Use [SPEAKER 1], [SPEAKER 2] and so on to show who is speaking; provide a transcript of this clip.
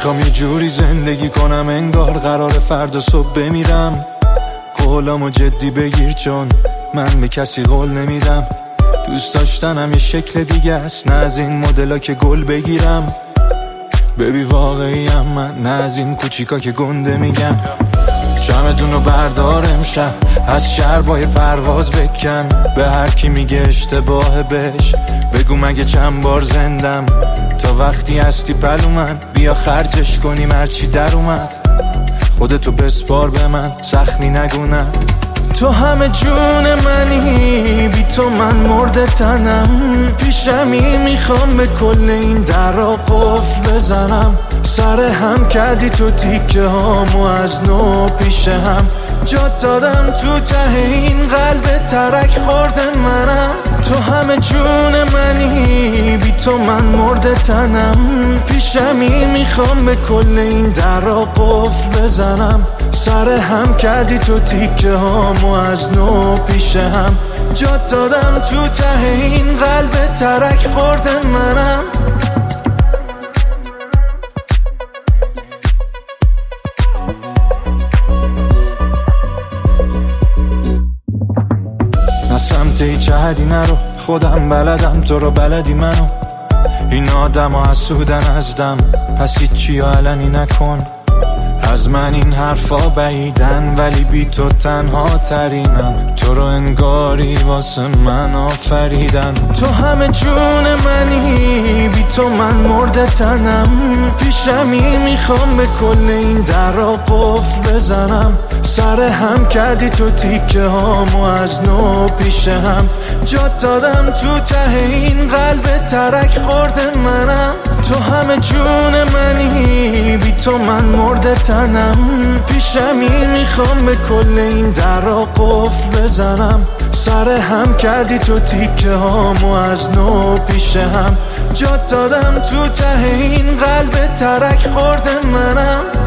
[SPEAKER 1] میخوام یه جوری زندگی کنم انگار قرار فردا صبح بمیرم. قولامو جدی بگیر چون من به کسی قول نمیدم. دوست داشتنم یه شکل دیگه است، نه از این مدلا که گل بگیرم. ببی واقعیم من، نه از این کوچیکا که گنده میگم. جمعتونو بردار امشب، از شربای پرواز بکن. به هر کی میگه اشتباه بهش بگو مگه چند بار زندم. تا وقتی هستی پلو من، بیا خرجش کنیم هرچی در اومد. خودتو بسپار به من، سختی نگو نه. تو همه جون منی، بی تو من مرده تنم. پیشمی میخوام به کل این درا قفل بزنم. سر هم کردی تو تیکه هامو از نو پیش هم. جا دادم تو ته این قلب ترک خورده منم. تو همه جون منی، بی تو من مرده تنم. پیشمی میخوام به کل این درا قفل بزنم. سر هم کردی تو تیکه هامو از نو پیش هم. جا دادم تو ته این قلب ترک خورده منم. نه سمت هیچ حدی نرو، خودم بلدم تو رو بلدی منو. این آدم ها حسودن از دم، پس هیچی علنی نکن. از من این حرفا بعیدن ولی بی تو تنها ترینم. تو رو انگاری واسه من آفریدن. تو همه جون منی، بی تو من مرده تنم. پیشمی میخوام به کل این درا قفل بزنم. سر هم کردی تو تیکه هامو از نو پیش هم. جا دادم تو ته این قلب ترک خورده منم. تو همه جون منی، بی تو من مرده تنم. پیشمی میخوام به کل این درا قفل بزنم. سر هم کردی تو تیکه هامو از نو پیش هم. جا دادم تو ته این قلب ترک خورده منم.